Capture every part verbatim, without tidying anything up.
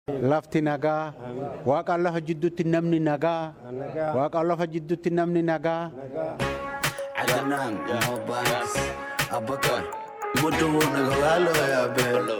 lafti nagaa waaqa lafa jidduutti namni nagaa waaqa lafa jidduutti namni nagaa Adnan Mobans Abakar Mudu Nagalo Yabe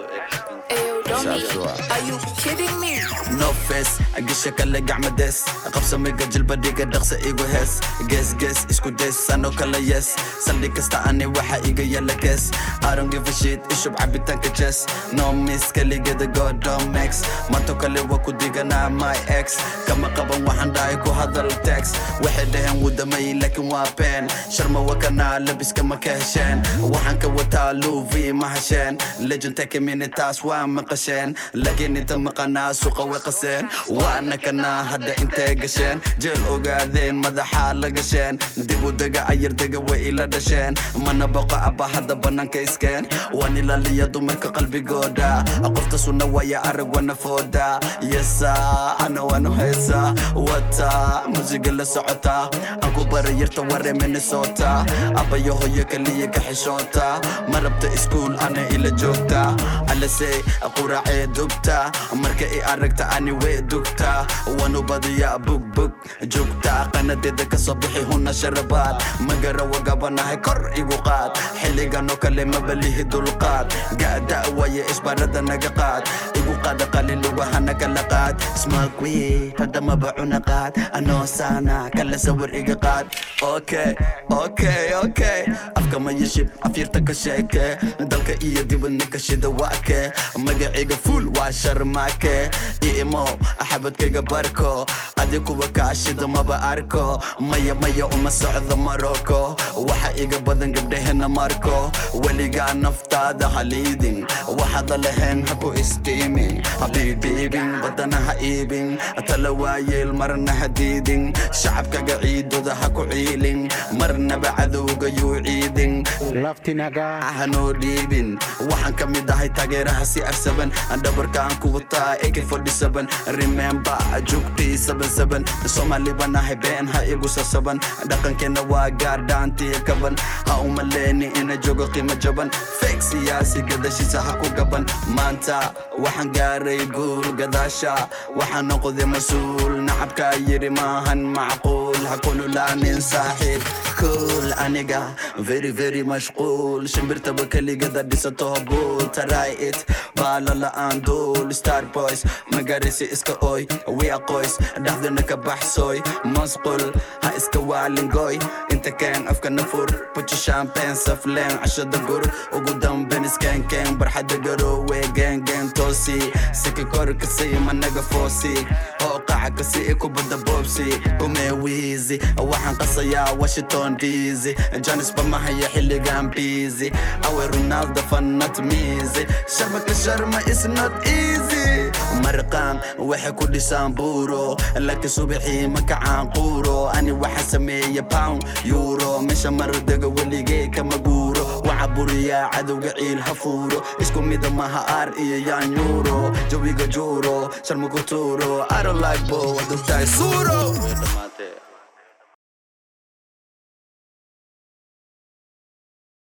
Are you kidding me? No face أجيشك اللي قاعد مدس أقبس ميجا جلبة ديجا دخسة إيجو هس جس جس إسكو دس أنا كلا يس سلي كستاني وحا إيجا يلا كس I don't give a shit إيشو بعبي تانك جس No miss كلي جدا God don't mix ما توكلي وكو ديجا نا my ex كما قبن وحن دايكو هذا التكس وحدهم ودمي لكن وابين شرمة وكنا لبس كما كهشان وحن كوتا لوفي مهشان legend taking minutes وام قشان لكن انت مقنا سوق وقسين وانا كنا هدا انت قشان جيل اوغادين ماذا حال قشان ديبو دقا عير دقا وإلى دشان ما نبقى أبا هدا بنان كيسكان واني لالي يدومك قلبي قودا أقفت سنة ويا أرق وانا فودا يسا أنا وانا هيسا واتا موزيق اللي سعوتا أكو بري يرتوري من صوتا أبا يوهو يكلي كحشوتا ما ربط اسكول أنا إلى جوكتا على سي أقو راعي دوبتا مركا إي أرقتا أني وي دوكتا وانو بدي يا بوك بوك جوكتا قنا ديدك صبحي هنا شربات مقرا وقابنا هاي كر إيقوقات حلي قانو كلمة بليه دولقات قاعدة ويا إش باردا نقاقات إيقوقات قليل وبهانا كاللقات اسمك وي هدا ما بعونقات أنو سانا كلا سور إيقاقات أوكي أوكي أوكي أفكا ما يشب أفيرتك الشيكي دالك إيا دي ونك شيدا واكي مقعيق فول واشر ماكي إيمو أحبتك باركو أديكو وكاشيدا ما بأركو ميا ميا وما سعود ماروكو waxa iga badan gabdhahena marko waliga naftaada halidin waxa dalahan haku istiiming habibibing badana ha ibing atala waayeel marna hadidin shacabka gaciidooda ha ku ciilin marna bacadowga yuu ciidin lafti nagaa ahano dhiibin waxaan ka mid ahay taageeraha si arsaban dhabarkaan ku wataa A K forty-seven remember jugti seven seven Somali banahay been ha igu sasaban dhaqankeena waa gaardhaanti kaban ha umaleni ina jogo qima jaban fake siyaasi gadashiisa ha ku gaban maanta waxaan gaaray guul gadaasha waxaan noqday masuul nacabka yiri maahan macquul ha kululaanin saaxiib cool aniga very very mashquul shimbirta bakaliga dhisato buul try it bala la andul star boys magarisi iska oy we are boys dhaxdana ka baxsoy masqul ha iska waalingoy inta kan afka nafur put your champagne saflen ashada gur ugu damben iskan kan barxada garo we gang gang tosi sika kor kasi managa fosi oo qaca kasi ku bada bobsi ume wizi waxaan qasaya Washington D C Janis bamahaya xilligan busy awe Ronaldo fanat mizi sharmaka sharma is not easy marqan waxa ku dhisan buuro laakiin subaxii ma ka caanquro ani waxa sameeya pound euro mesha mardaga waligay kama guuro waxa buriya cadowga ciil hafuuro isku mid ma ha ar iyo yaanyuro jawiga juro sharma ku tuuro I don't like bo wadta suro